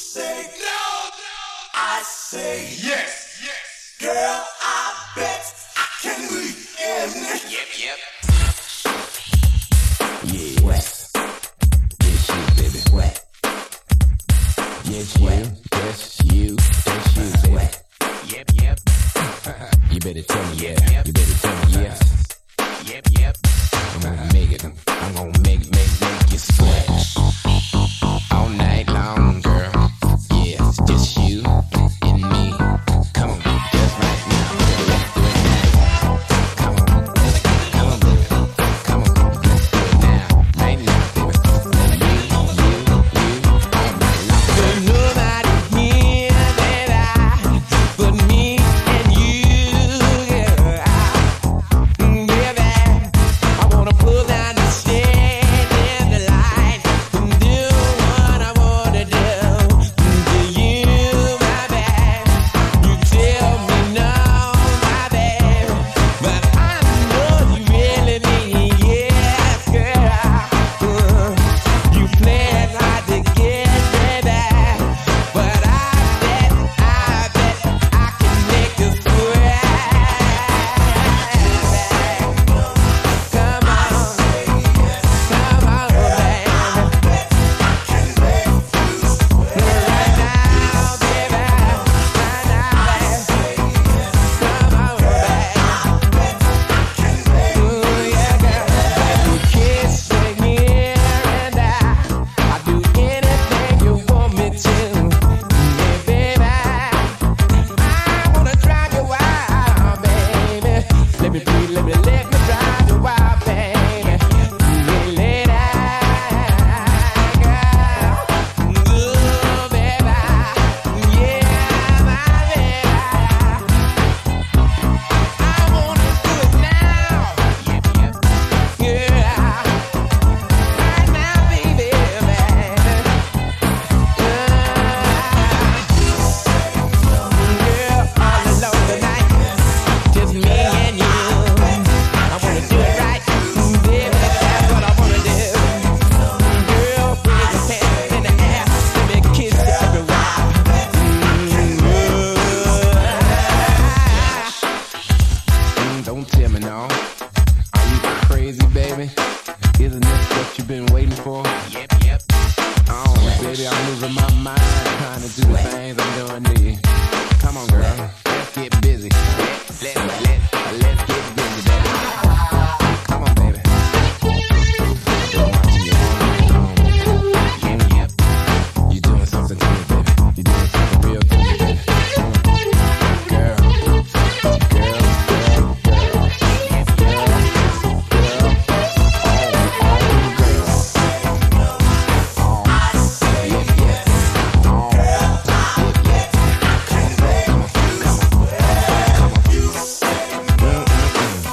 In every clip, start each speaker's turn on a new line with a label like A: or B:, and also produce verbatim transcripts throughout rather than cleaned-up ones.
A: say no, I say yes, yes. Girl, I bet I can win. Yep, yep.
B: Yeah, wet. Yes, you, baby, wet. Yes, you, yes, you, yes, you, baby. Wet.
A: Yep, yep.
B: You better tell me, yeah.
A: Yep.
B: You better tell me, yes.
A: Yep, yep.
B: I'm gonna make it. I'm gonna make, make, make you sweat. All night long, girl. Yeah, it's just you and me. Come on, just right now. Let's do it now. Come on, come on, baby. Come on, let's do it now. Right now, baby. You, you, you, all night long. There's nobody here that I but me and you, yeah. Baby, I wanna pull down the shade in the light and do what I wanna do. Do you, my babe? You tell me no, my babe, but I know you really mean yes, girl. Uh, you play it hard to get, baby, but I bet, I bet I can make you sweat. Come on, come on, baby. Right now, baby. Right now, baby. Come on, baby. Ooh, yeah, girl. Let me kiss you here and there. I'll do anything you want me to. Yeah, baby. I wanna drive you wild, baby. Let me please, let me, let me drive you wild, baby. Yeah, lady, girl. Ooh, baby. Yeah, my baby. I wanna do it now.
A: Yep, yep.
B: Yeah. Right now, baby, baby. Girl, all alone tonight. Just me and you. I wanna do it right, baby. That's what I wanna do. Girl, raise your hands in the air. Let me kiss you everywhere. Mm, Don't tell me no. Are you crazy, baby? Isn't this what you've been waiting for?
A: Yep, yep.
B: Oh, baby, I'm losing my mind trying to do the things I'm doing to you. Come on, girl. Let's get busy. Let, let, let, let's get busy, baby. Come on, baby. I've been watching you all night long.
A: Yep, yep.
B: You doing something to me, baby. You doing something real to me, baby. Girl, girl, girl, girl, girl, girl, all, all girl. Yeah, yeah, all, yeah, yeah. Come on, come on, come on, come on. Mm-mm-mm.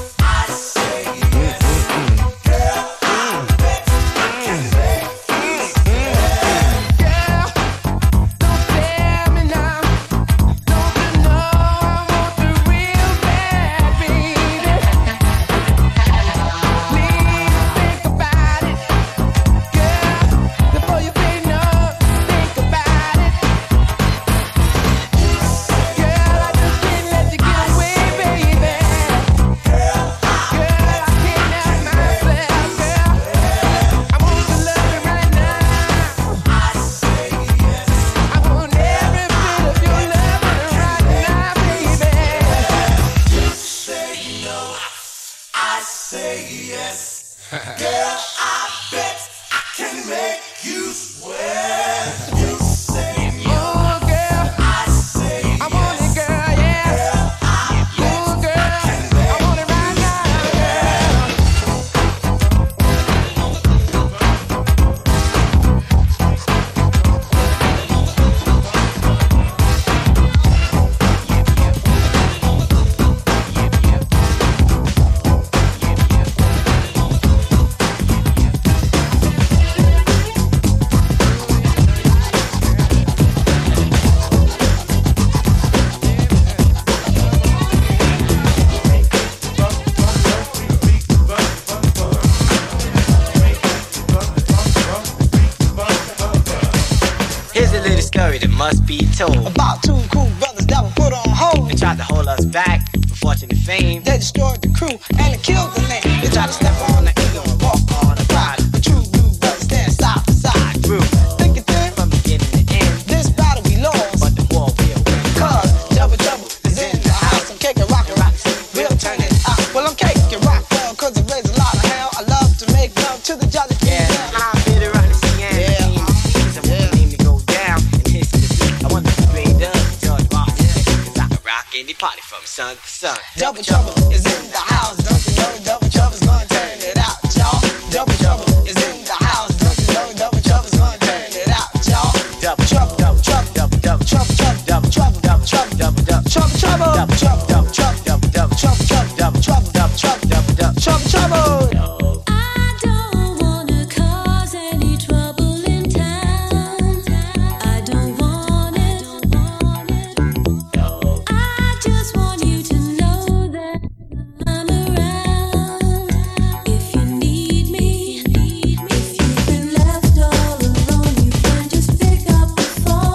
C: to the story that must be told
D: about two cool brothers that were put on hold.
C: They tried to hold us back from fortune and fame.
D: They destroyed the crew and they killed the name. They tried to step on the ego and walk on the pride. But true blue brothers stand side to side.
C: Through
D: think it through
C: from beginning to end.
D: This battle we lost,
C: but the war will win.
D: Cause double trouble is in the house. I'm kicking rock and rock, we'll turn it out. Well, I'm kicking rock well, cause it raised a lot of hell. I love to make love to the jolly
C: yeah, I'm here to rock the piano. Yeah, I want the name to go down and hit the beat. I want to be straight up George Washington, cause I can rock any party from sun to sun.
D: Double trouble is in the house, don't you know? Double trouble's gonna turn it out, y'all. Double trouble is in the house, don't you know? Double trouble's gonna turn it out, y'all.
C: Double trouble, double trouble, double double trouble, trouble, trouble, double trouble, double double trouble, trouble, double trouble, double trouble, double double trouble, trouble, double trouble, double trouble, double double trouble, trouble.
E: If you've been left all alone, you can just pick up the phone.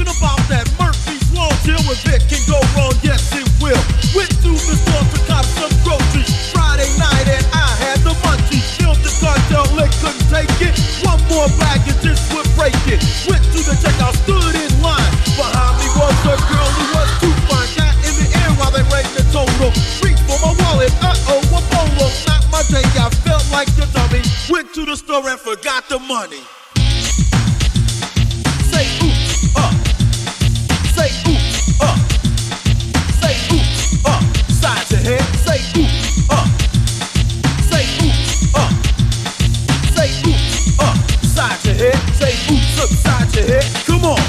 E: talking about that Murphy's Law deal with it can go wrong, yes it will. Went to the store to cop some groceries Friday night and I had the munchies. Filled the cartel, it couldn't take it. One more bag and this would break it. Went to the checkout, stood in line. Behind me was a girl who was too fine. Got in the air while they rang the total. Reached for my wallet, uh-oh, a bolo. Not my day, I felt like a dummy. Went to the store and forgot the money. Say oops, uh. Say oops, uh. Say oops, uh. Side to head. Say oops, uh. Say oops, uh. Say oops, uh. Side to head. Say oops, upside your head. Come on.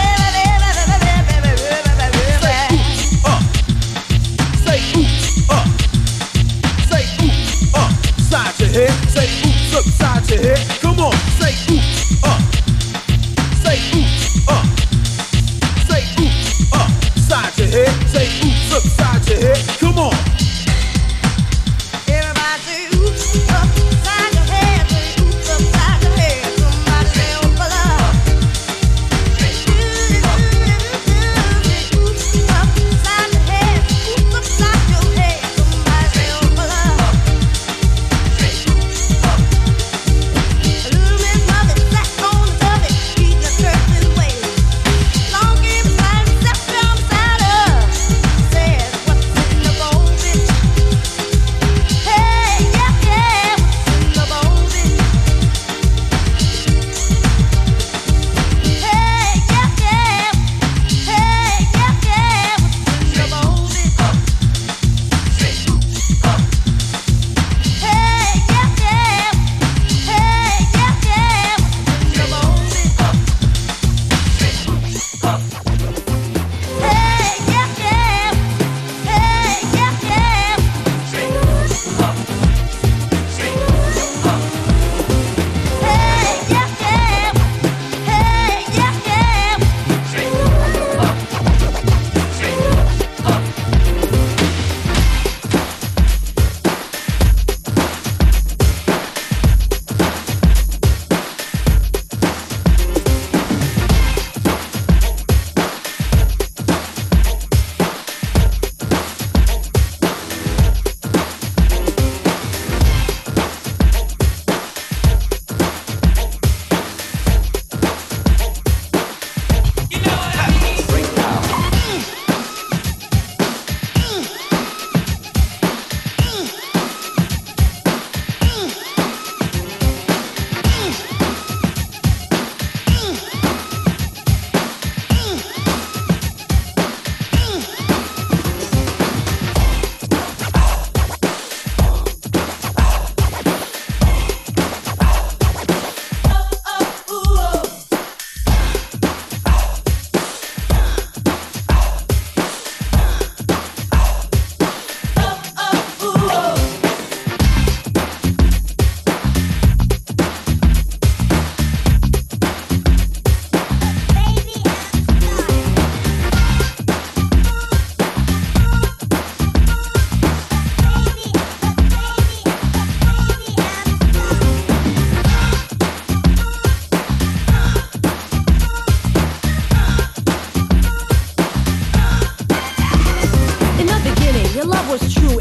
E: Uh.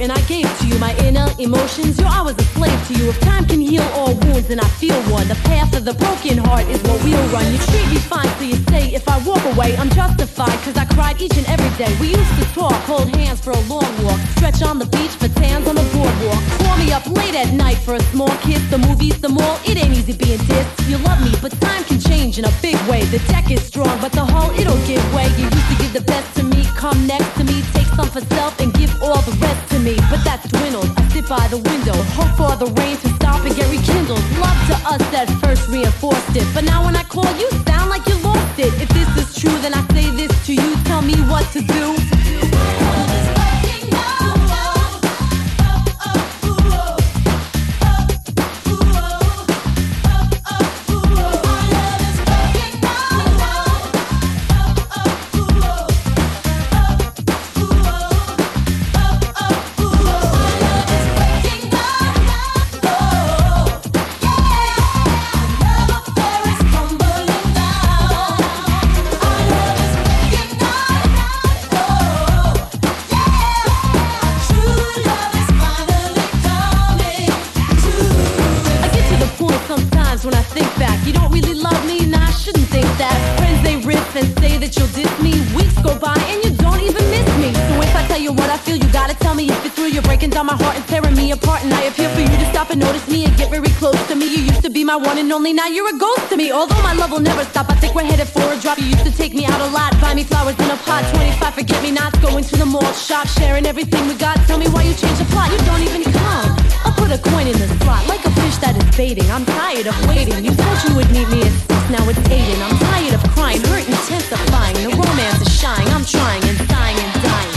F: and I gave to you my inner emotions. Yo, I was a slave to you. If time can heal all wounds, then I feel one. The path of the broken heart is what we'll run. You treat me fine, so you say if I walk away, I'm justified, cause I cried each and every day. We used to talk, hold hands for a long walk, stretch on the beach for tans on the boardwalk. Call me up late at night for a small kiss. The movies, the mall, it ain't easy being dissed. You love me, but time can change in a big way. The deck is strong, but the hull, it'll give way. You used to give the best to me, come next to me, take some for self and give all the rest to me. But that's dwindled. I sit by the window, hope for the rain to stop and get rekindled. Love to us that first reinforced it, but now when I call you, sound like you lost it. If this is true, then I say this to you, tell me what to do. My heart is tearing me apart, and I appear for you to stop and notice me and get very close to me. You used to be my one and only, now you're a ghost to me. Although my love will never stop, I think we're headed for a drop. You used to take me out a lot, buy me flowers in a pot, twenty-five forget-me-nots, going to the mall, shop, sharing everything we got. Tell me why you changed the plot, you don't even come. I'll put a coin in the slot, like a fish that is baiting. I'm tired of waiting, you told you would meet me at six, now it's eight, and I'm tired of crying, hurt intensifying. The romance is shying, I'm trying and dying and dying.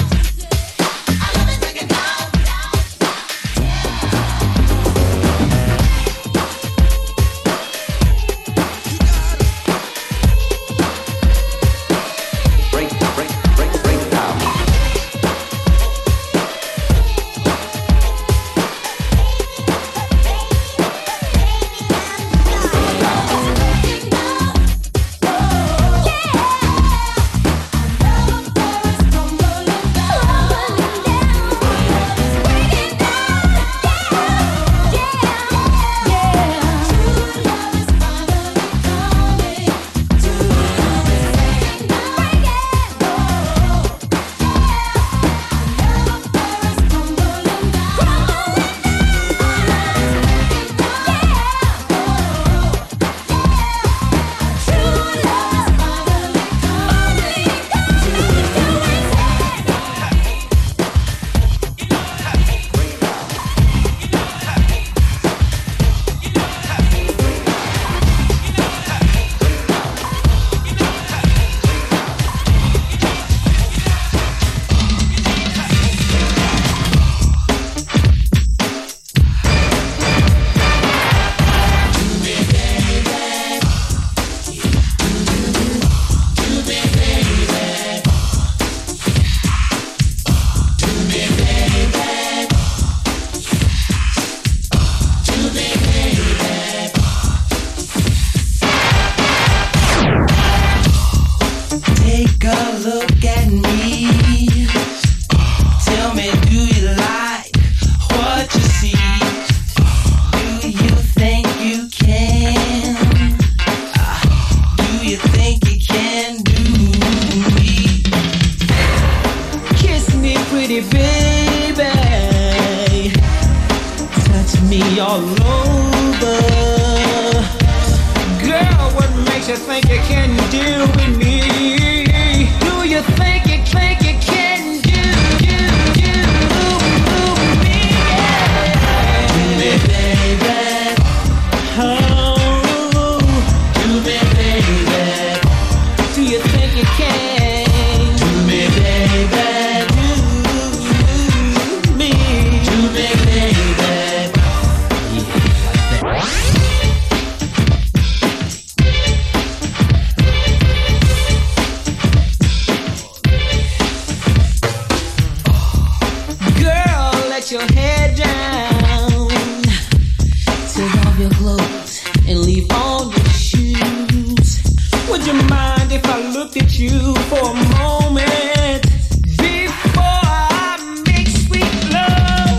G: For a moment before I make sweet love.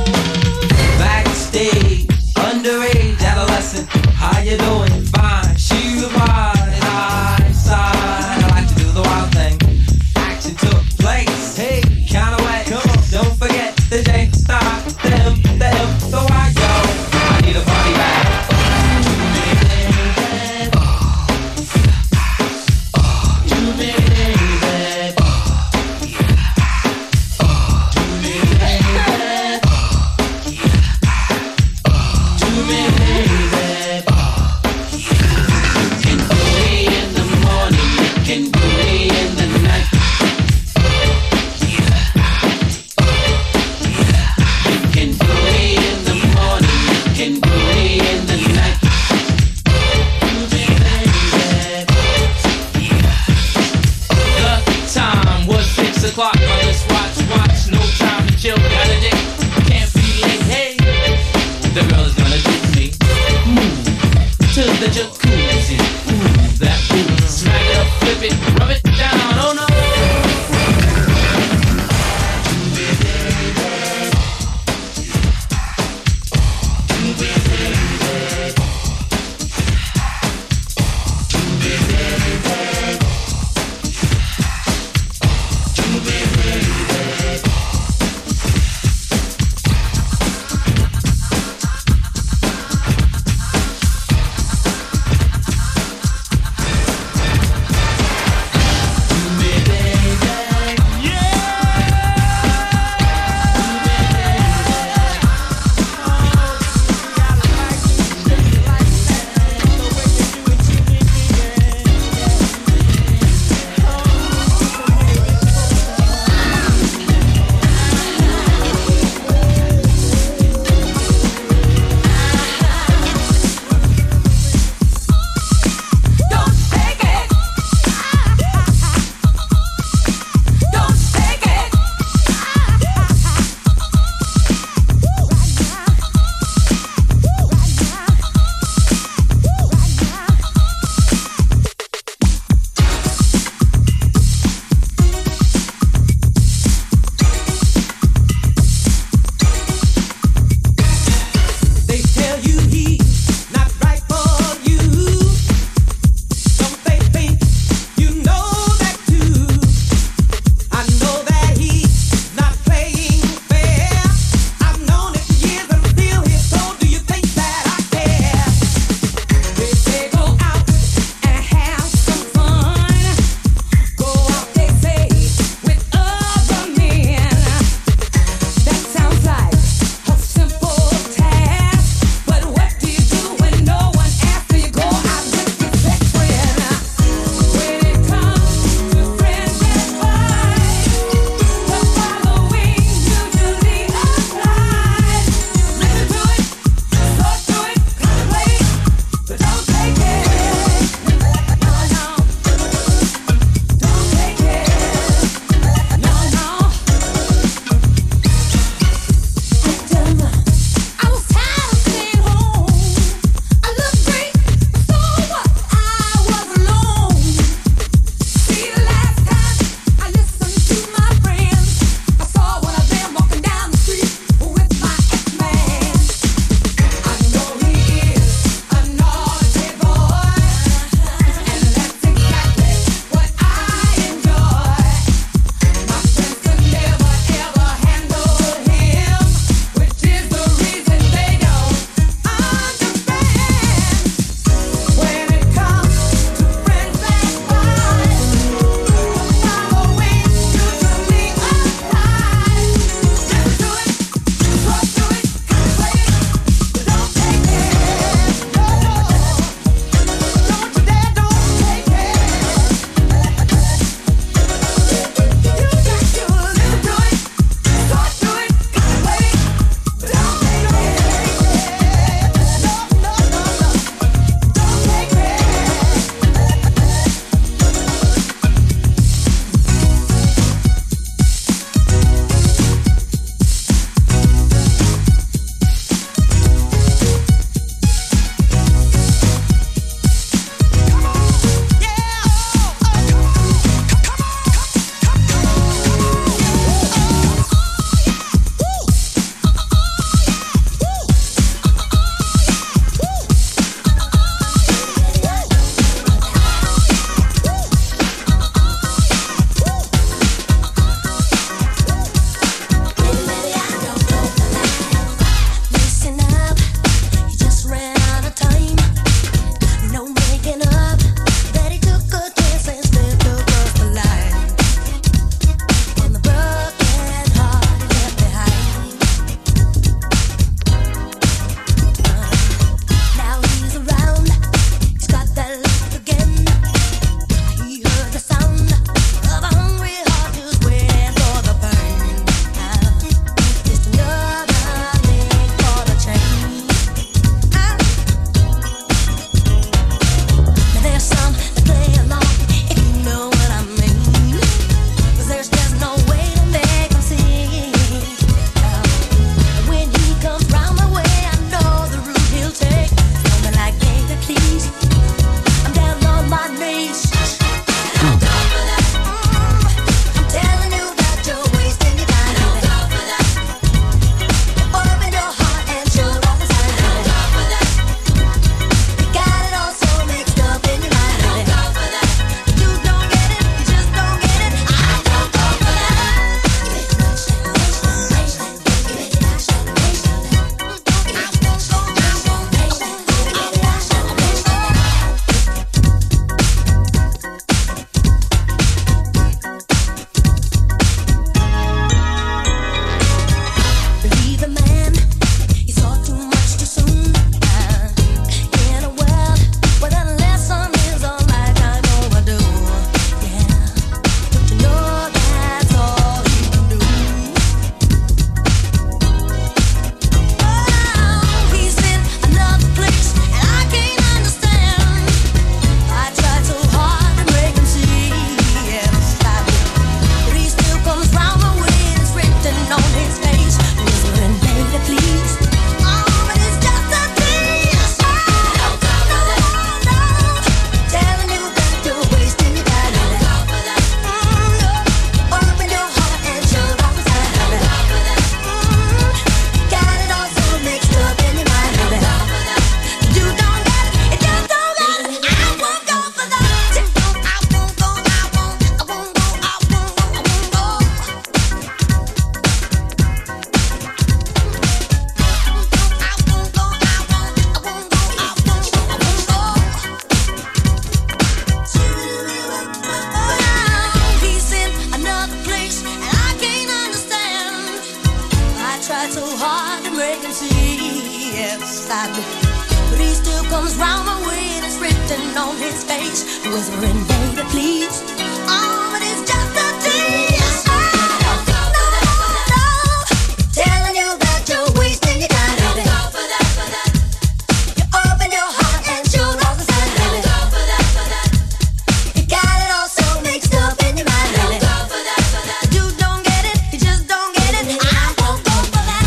G: great and see. Yes, I do. But he still comes round my way and it's written on his face, whispering, baby, please. Oh, but it's just a tease. Oh, no, no, no. Telling you that you're wasting your time, baby. Don't go for that, for that. You open your heart and show all the signs, baby. Don't go for that, for that. You got it all so mixed up in your mind, baby. Don't go for that, for that. You don't get it, you just don't get it. I won't go for that.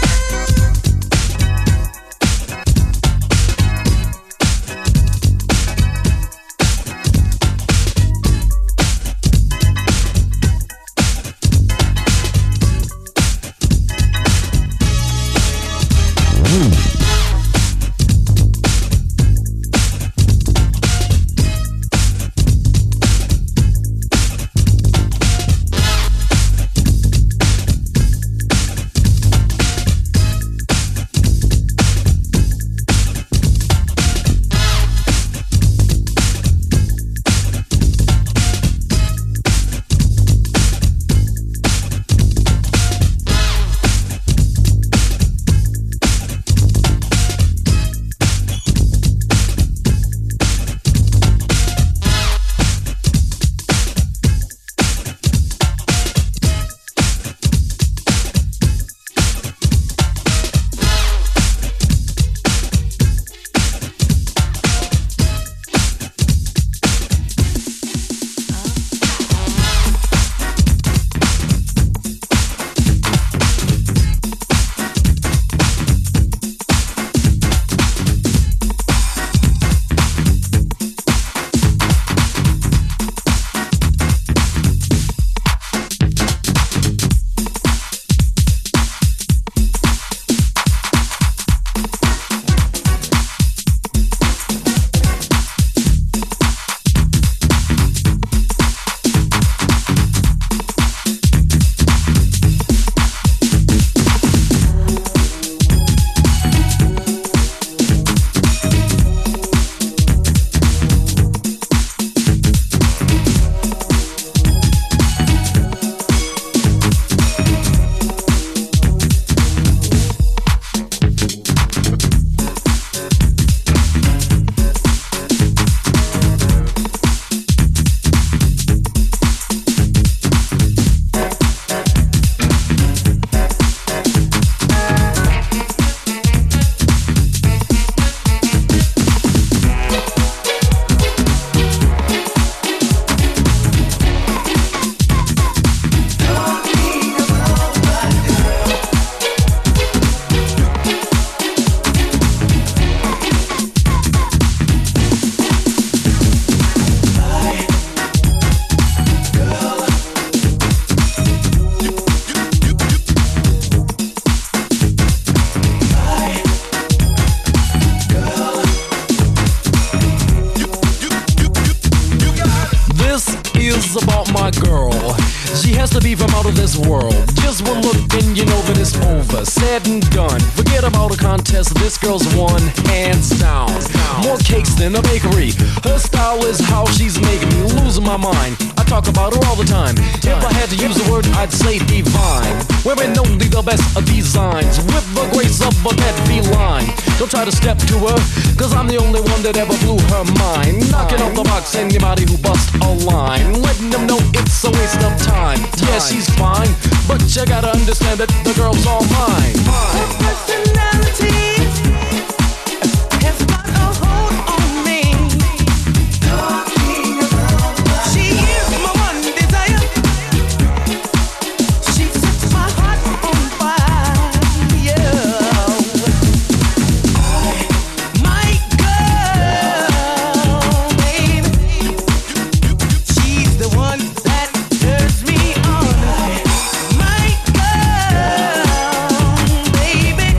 H: About my girl, she has to be from out of this world. Just one look and you know that it's over, said and done. Forget about a contest, this girl's won, hands down. More cakes than a bakery. Her style is how she's making me lose my mind. I talk about her all the time. If I had to use a word, I'd say divine. Wearing only the best of designs, with the grace of a cat feline. Don't try to step to her, cause I'm the only one that ever blew her mind. Knocking off the box anybody who busts a line, letting them know it's a waste of time. Yeah, she's fine, but you gotta understand that the girl's all mine.
I: Her personality has got a hold on me. She is my one desire. She sets my heart on fire. My girl, baby, she's the one that turns me on. My girl, baby,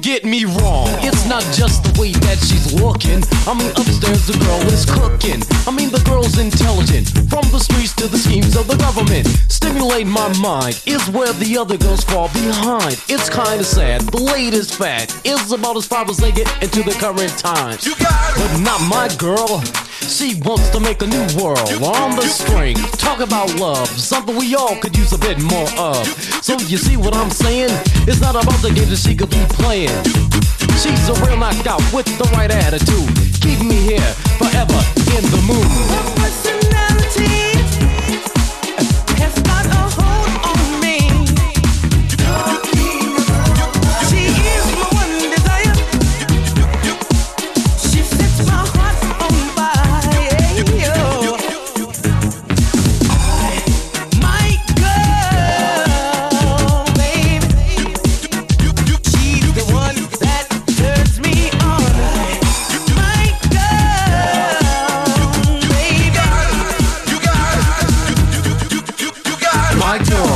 H: Don't get me wrong, it's not just the way that she's looking. I mean, upstairs the girl is cooking. I mean, the girl's intelligent. From the streets to the schemes of the government. Stimulate my mind is where the other girls fall behind. It's kinda sad, the latest fad is about as far as they get into the current times.
A: You got it.
H: But not my girl. She wants to make a new world on the string. Talk about love, something we all could use a bit more of. So you see what I'm saying? It's not about the game that she could be playing. She's a real knockout with the right attitude. Keep me here forever in the mood.
I: Her personality has got a hold on me. She is my one desire. She sets my heart on fire. My girl, baby, she's the one that turns me on. My girl, baby.
A: You got it. You, you, you got it.
H: My girl.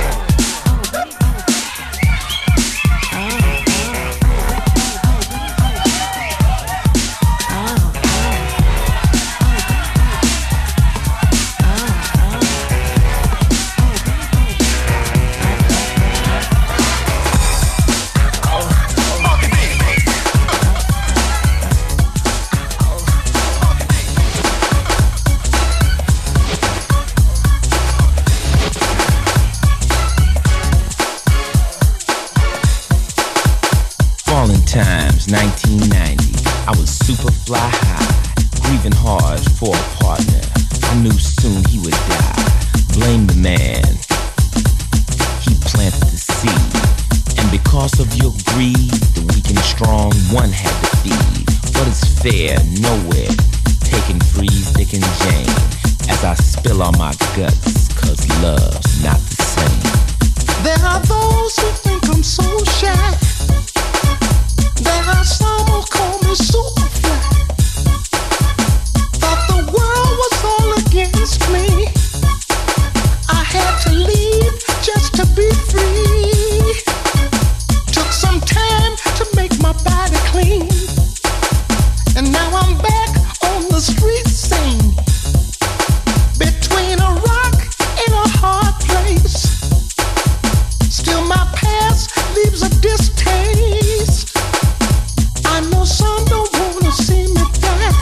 B: Fallen Times, nineteen ninety. I was super fly high, grieving hard for a partner. I knew soon he would die. Blame the man. He planted the seed. And because of your greed, the weak and strong one had to feed. What is fair? Nowhere. Taking freeze, Dick and Jane. As I spill all my guts, cause love's not the same.
J: There are those who think I'm so shy. There are some who call me Superfly. Thought the world was all against me. I had to leave just to be free. Took some time to make my body clean. And now I'm back on the street scene. Between a rock and a hard place. Still my past leaves a distaste. I know some don't wanna see me back.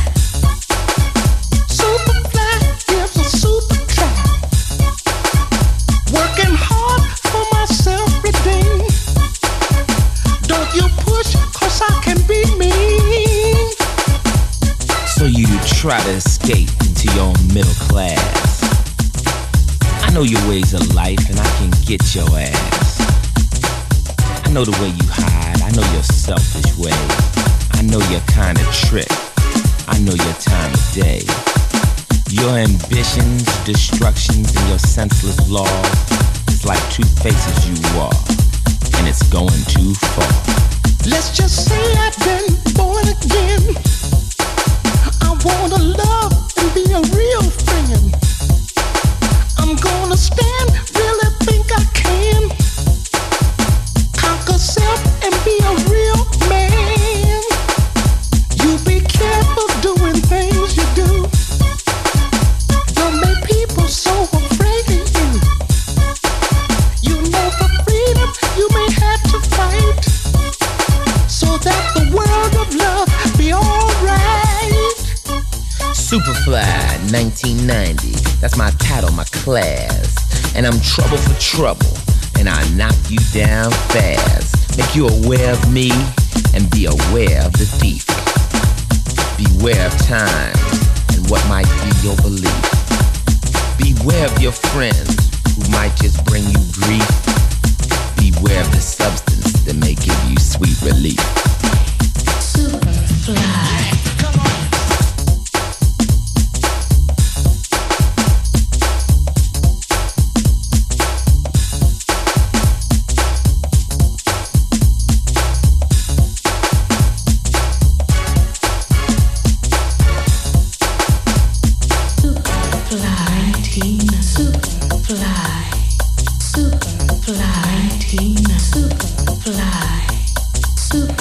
J: Superfly gives a super try. Working hard for myself redeem. Don't you push, cause I can be mean.
B: So you try to escape into your own middle class. I know your ways of life and I can get your ass. I know the way you hide, I know your selfish ways. I know your kind of trick, I know your time of day. Your ambitions, destructions, and your senseless laws is like two faces you are, and it's going too far.
J: Let's just say I've been born again. I wanna love and be a real friend. I'm gonna stand, really think I can. Conquer self and be a real man. You be careful doing things you do. Don't make people so afraid of you. You know for freedom you may have to fight. So that the world of love be alright.
B: Superfly, nineteen ninety. That's my title, my class. And I'm trouble for trouble. And I knock you down fast. Make you aware of me and be aware of the thief. Beware of time and what might be your belief. Beware of your friends who might just bring you grief. Beware of the substance that may give you sweet relief.
G: Superfly. Superfly, Tina, Superfly, Superfly, Super.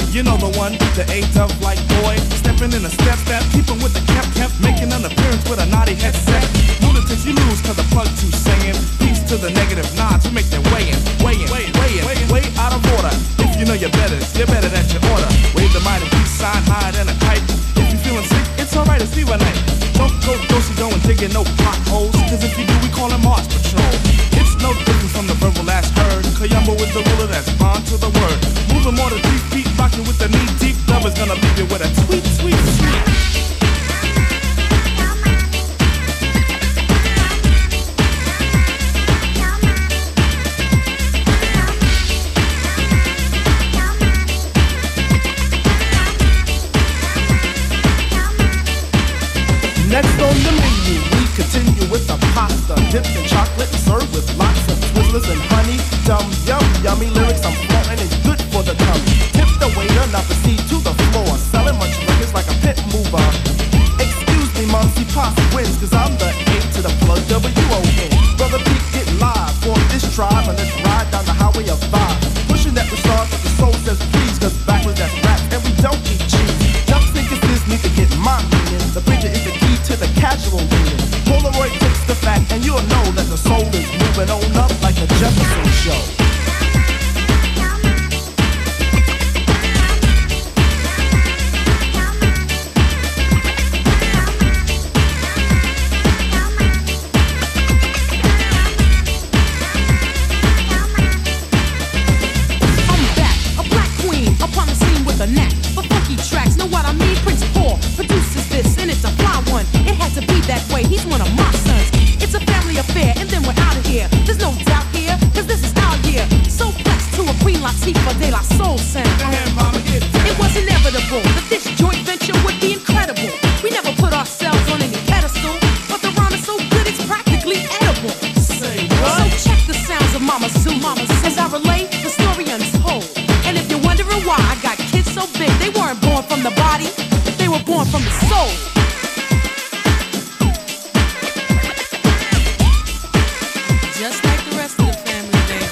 K: You know the one, the A-Dub like boy, stepping in a step step, keeping with the kept kept, making an appearance with a naughty headset. Lunatics you lose cause the plug too singing. Peace to the negative nods who make their way in, way in, way in, way out of order. If you know your better, you're better at your order. Wave the mighty peace sign higher than a kite. If you feeling sick, it's alright to see one night. Don't go dosey go and digging no potholes, cause if you do we call him Mars Patrol. It's no different from the verbal last heard. Kayumba with the ruler that's bond to the word. Moving more to three feet, rocking with the knee deep. Dub is gonna leave you with a sweet, sweet, sweet. Next on the menu, we continue with the pasta, dipped in chocolate and served with lots of Twizzlers and honey. Dum yum, yummy lyrics I'm flaunting is good for the tummy. Tip the waiter, now proceed to the floor, selling much records like a pit mover. Excuse me, mom, see pasta wins, cause I'm the A to the plug W O N. Brother Pete get live for this tribe, and let's ride down the highway of vibe. Pushing that we start, but the soul says please, cause backwards that's rap, and we don't eat cheese. Jump thinkers need to get my meaning. The preacher is the key to the casual meaning. Polaroid takes the fact, and you'll know that the soul is moving on up like the Jefferson Show.
F: He's one of my sons. It's a family affair, and then we're out of here. There's no doubt here, cause this is our year. So blessed to a Queen Latifah de la Soul sound. It was inevitable that this joint venture would be incredible. We never put ourselves on any pedestal, but the rhyme is so good it's practically edible. So check the sounds of Mama Sue, Mama Sue, as I relate the story untold. And if you're wondering why I got kids so big, they weren't born from the body, they were born from the soul. Just like the rest of the family, baby.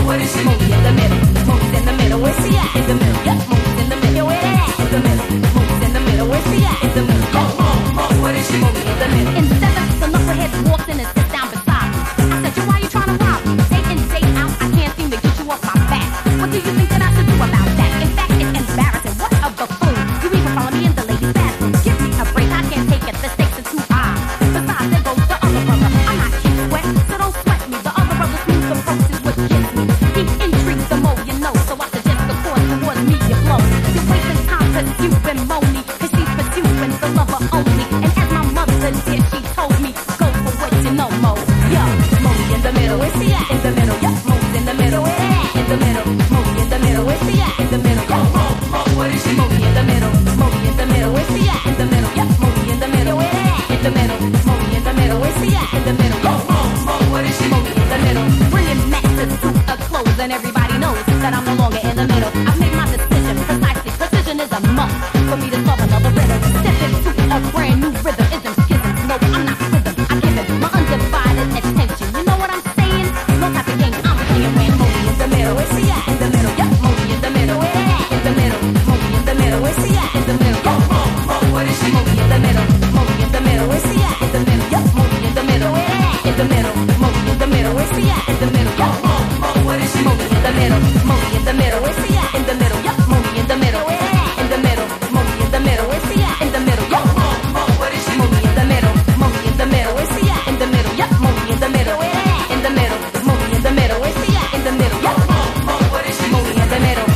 F: What is she? Movies in the middle. Movies in the middle. Where's she at? In the middle. Yep. Movies in the middle. Where they at? In the middle. Movies in the middle. Where's she at? In the middle. Yep. What is she? Movies in the middle. In the seventh, the knucklehead walks in and sits down beside me. I said, yo, why you trying to rob me? Day in, day out, I can't seem to get you off my back. What do you think that I should do about that? In fact, it's embarrassing. What a buffoon. You even follow me in the ladies' bathroom. Give me a break. I can't take it. The stakes are too high. Besides, there goes the other brother. I'm not Keith Sweat, so don't sweat me. The other brother's smooth approach is what gets me. He intrigues the more you know, so I suggest the course towards me you blow. You're wasting time pursuing Moni, cause she's pursuing the lover only. And as my mother did, she told me, go for what you know, Mo. Yo, Mo's in the middle, where's she at? In the middle, yup, Mo's in the middle, where they at? In the middle, Mo's in the middle, where's she at? In the middle, yo, Mo, Mo, what is she? Mo's in the middle, Mo's in the middle, where's she at? In the middle, yup, Mo's in the middle, where they at? In the middle, Mo's in the middle, where's she at? In the middle, yo, Mo, Mo, what is she? Mo's in the middle, bringing matches to a close, and everybody knows that I'm no longer in the middle. I've made my decision precisely. Precision is a must for me to solve another riddle. Step into a brand new rhythm. Isn't schisms. No, I'm not rhythm. I give it my undivided attention. You know what I'm saying? No type of game I'm playing when Moby in the middle. Where's she at? In the middle. Yep, Moby in the middle. Where they at? In the middle. Moby in the middle. Where's she at? In the middle. Yo, Mo, Mo, what is she? Moby in the middle. Moby in the middle. Where's she at? In the middle. Yep, Moby in the middle. Where they at? In the middle. Moby in the middle. Where's she at? In the middle. Yo, Mo, Mo, what is she? Moby in the middle. Moby in the middle. Where's she at? In the middle. Yep, Moby in the middle. Where they at? In the middle. Moby in the middle. Where's she at? In the middle. Yo, Mo, Mo, what is she? Moby in the middle. Moby in the middle. Where's she at? In the middle. Yep, Moby in the middle. Where they at? In the middle. Moby in the middle. Where's she at? In the middle. Yo, Mo, Mo, what is she? Moby in the middle.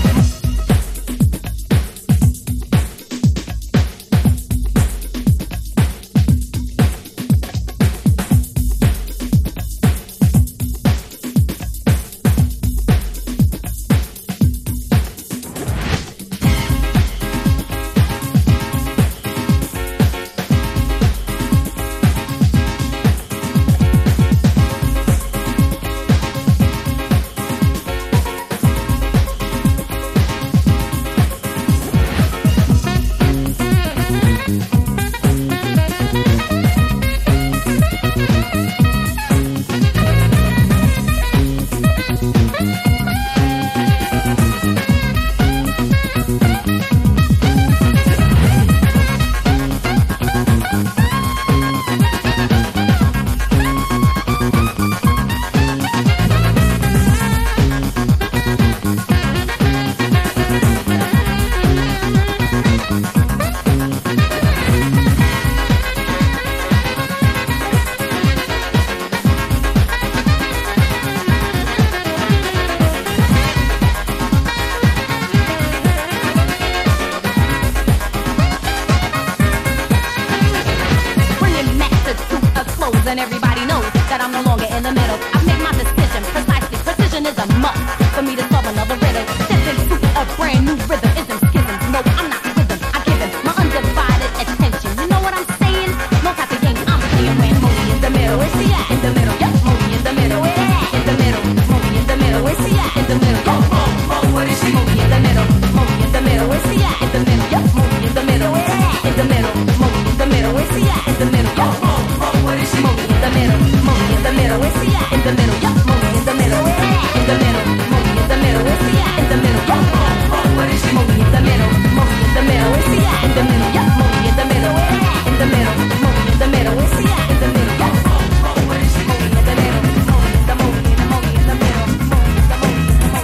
F: And everybody knows that I'm no longer in the middle. I've made my decision precisely. Precision is a must for me to solve another riddle. Step into a brand new rhythm. Isn't schisms. No, I'm not rhythm. I give it my undivided attention. You know what I'm saying? No type of game I'm playing when Moby in the middle. Where's she at? In the middle. Yep, Moby in the middle. Where they at? In the middle. Moby in the middle. Where's she at? In the middle. Yo, Mo, Mo, what is she? Moby in the middle. Moby in the middle. Where's she at? In the middle. Yep, Moby in the middle. Where they at? In the middle. Moby in the middle. Where's she at? In the middle. Yo, Mo, Mo, what is she? Moby in the middle. Moby in the middle. Where's she at? In the middle. Yup, Moby in the middle. Where they at? In the middle. Moby in the middle. Where's she at? In the middle. Yup, Mo, Mo, what is she? Moby in the middle. Moby in the middle. Where's she at? In the middle. Yup, Moby in the middle. Where they at? In the middle. Moby in the middle. Where's she at? In the middle. Yup, Mo, Mo, what is she? Moby in the middle. Moby in the Moby in the Moby in the middle. Moby in the Moby in the Moby in the middle.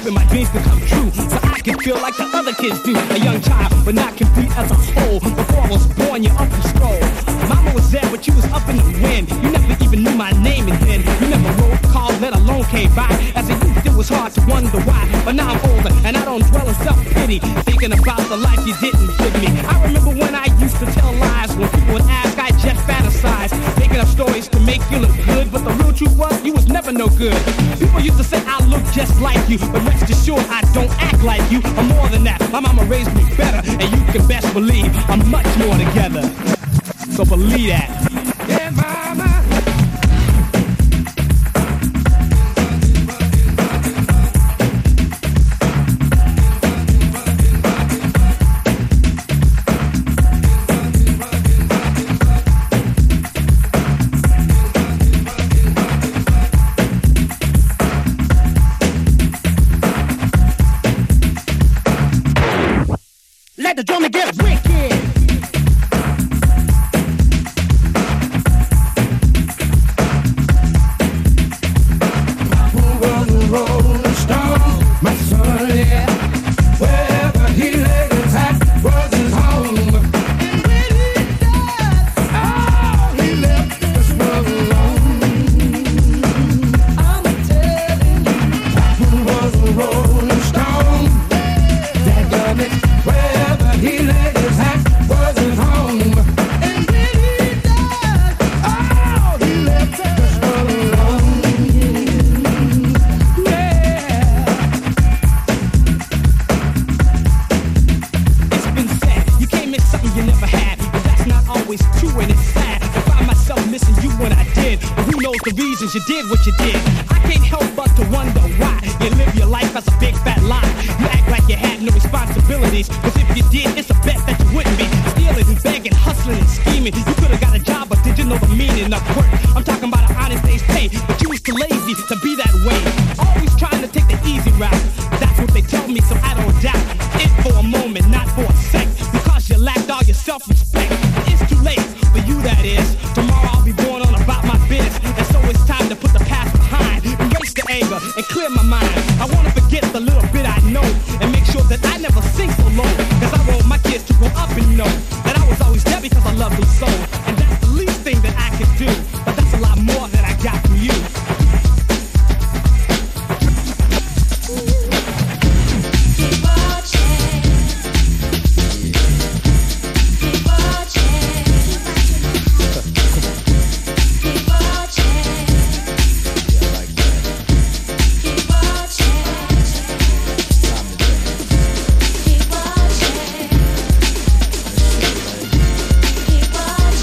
L: hoping my dreams could come true, so I can feel like the other kids do. A young child, but not complete as a whole. Before I was born, you're up and stroll. Mama was there, but you was up in the wind. You never even knew my name, and then you never wrote calls, let alone came by. As a youth, it was hard to wonder why, but now I'm older and I don't dwell in self-pity, thinking about the life you didn't give me. I remember when I used to tell lies. When people would ask, I just fantasize, making up stories to make you look good, but the real truth was you was never no good. People used to say I look just like you, but rest assured I don't act like you. I'm more than that. My mama raised me better, and you can best believe I'm much more together. So believe that. Yeah, mama.
J: Let the drummer get wicked.
L: You did what you did. I can't help but to wonder why you live your life as a big fat lie. You act like you had no responsibilities, cause if you did, it's a bet that you wouldn't be stealing, begging, hustling, and scheming. You could've got a job, but did you know the meaning of work? I'm talking about an honest day's pay, but you was too lazy to be that way. Always trying to take the easy route. That's what they tell me, so I don't doubt it for a moment, not for a sec, because you lacked all your self-respect. It's too late for you, that is. Tomorrow I'll be going on about my biz, and so it's time to put the past behind, erase the anger, and clear my mind. I wanna forget the little bit I know, and make sure that I never sink so low, cause I want my kids to grow up and know that I was always there because I love them so. And that's the least thing that I can do, but that's a lot more that I got from you.
G: Keep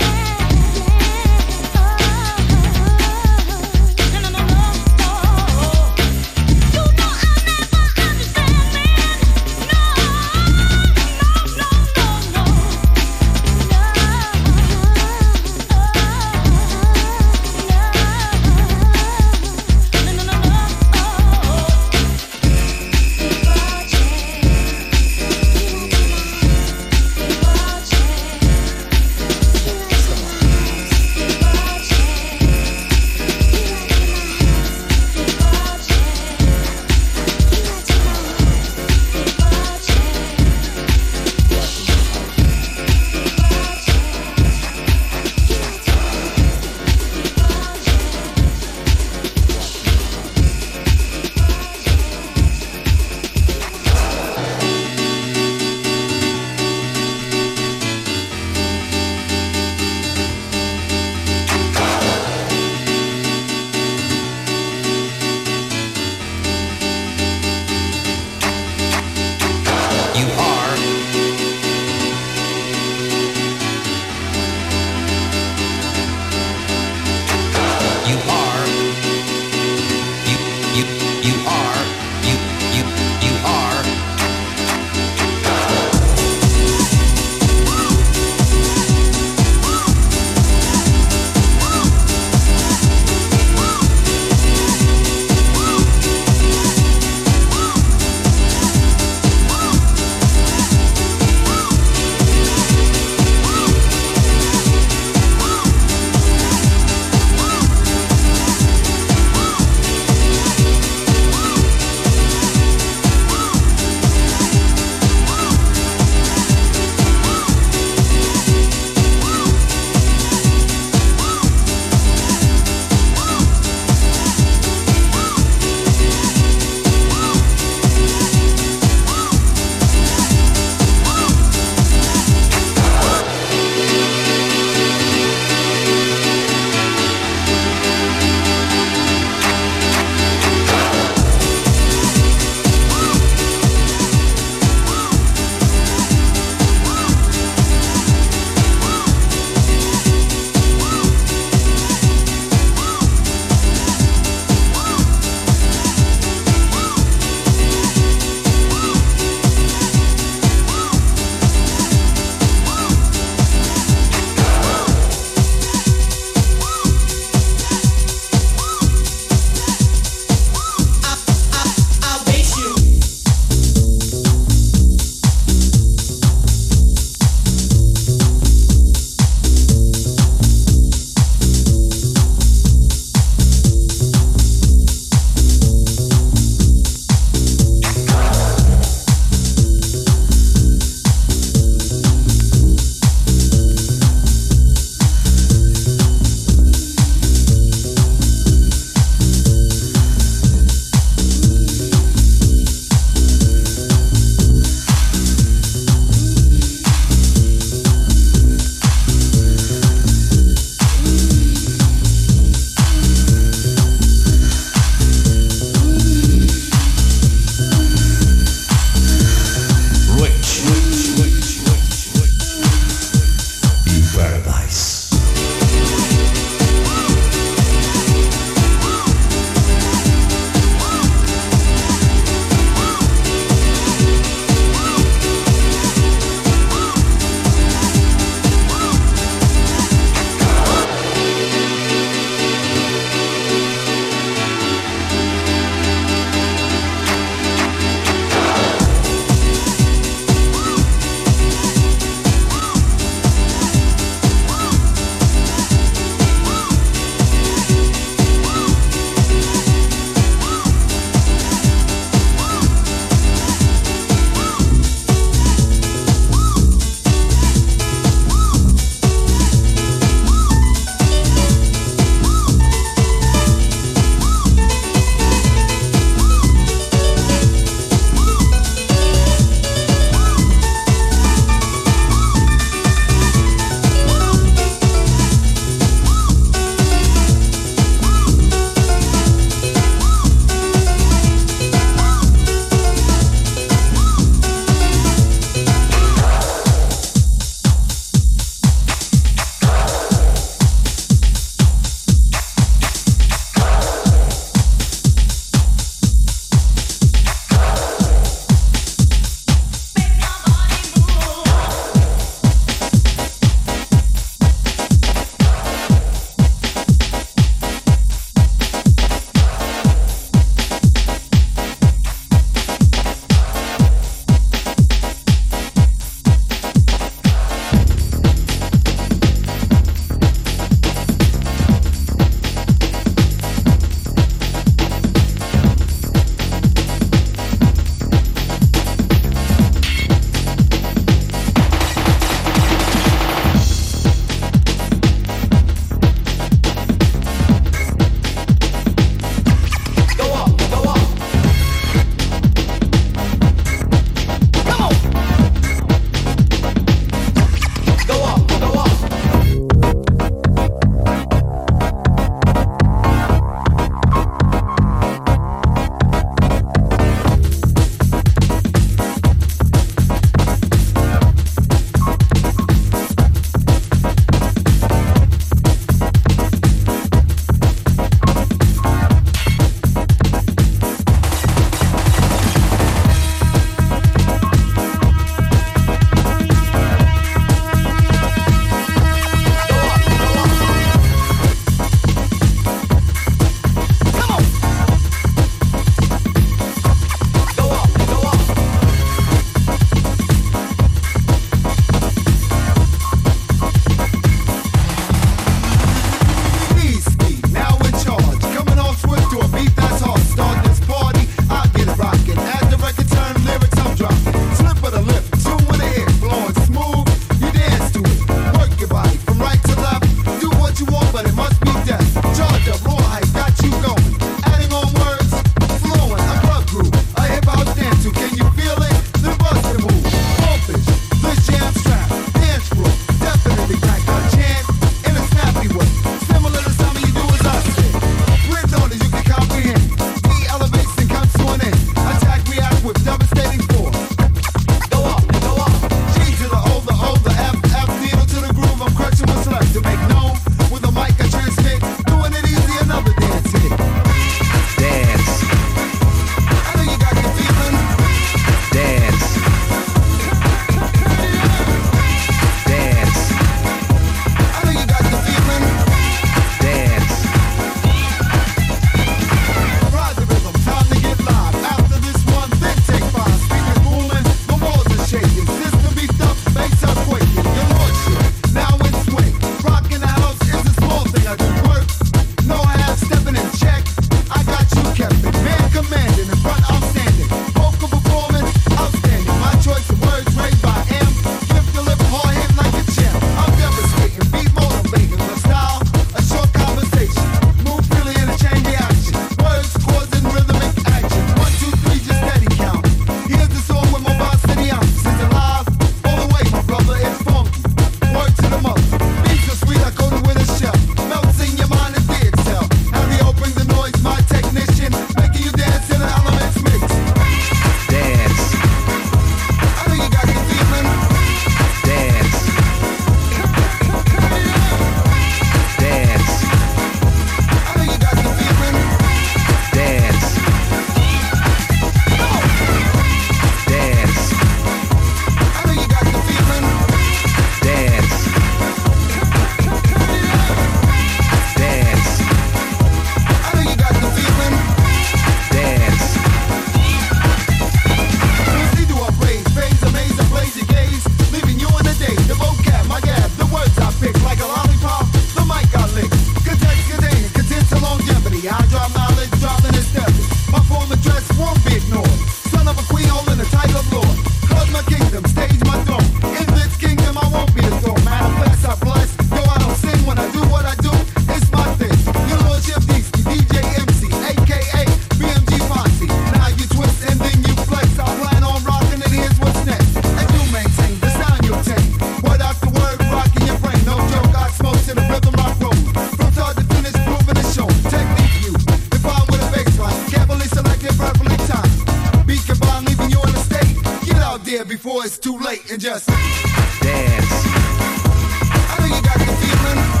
M: there before it's too late and just
N: dance.
M: I know you got the feeling.